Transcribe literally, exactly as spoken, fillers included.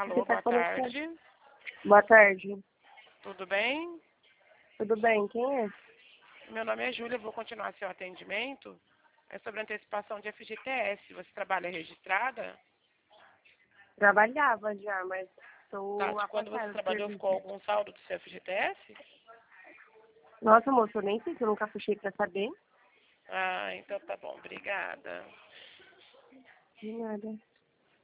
Alô, boa tarde. Boa tarde. Tudo bem? Tudo bem? Quem é? Meu nome é Júlia, vou continuar seu atendimento. É sobre antecipação de F G T S. Você trabalha registrada? Trabalhava já, mas estou Tati, quando você afastada do trabalhou, serviço. ficou algum saldo do seu F G T S? Nossa, moço, eu nem sei que eu nunca puxei pra saber. Ah, então tá bom, obrigada. De nada.